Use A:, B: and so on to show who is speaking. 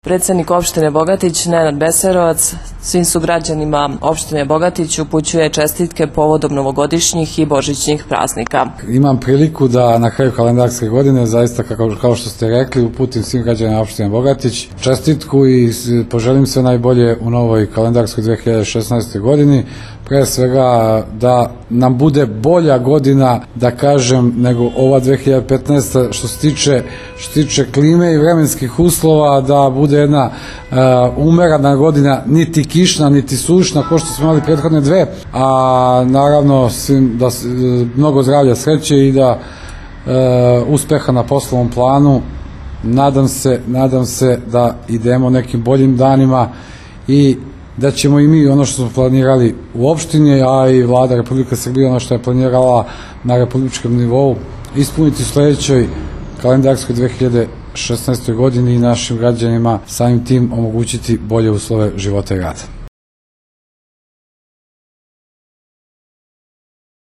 A: Predsednik opštine Bogatić, Nenad Beserovac, svim sugrađanima opštine Bogatić upućuje čestitke povodom novogodišnjih i božićnih praznika.
B: Imam priliku da na kraju kalendarske godine, zaista kao što ste rekli, uputim svim građanima opštine Bogatić čestitku i poželim sve najbolje u novoj kalendarskoj 2016. godini. Pre svega da nam bude bolja godina, da kažem, nego ova 2015. što se tiče klime i vremenskih uslova, da bude jedna umerena godina, niti kišna, niti sušna, kao što smo imali prethodne dve, a naravno da mnogo zdravlja, sreće i da uspeha na poslovnom planu. Nadam se da idemo nekim boljim danima i da ćemo i mi ono što smo planirali u opštini, a i Vlada Republike Srbije ono što je planirala na republičkom nivou, ispuniti u sledećoj kalendarskoj 2016. godini i našim građanima samim tim omogućiti bolje uslove života i rada.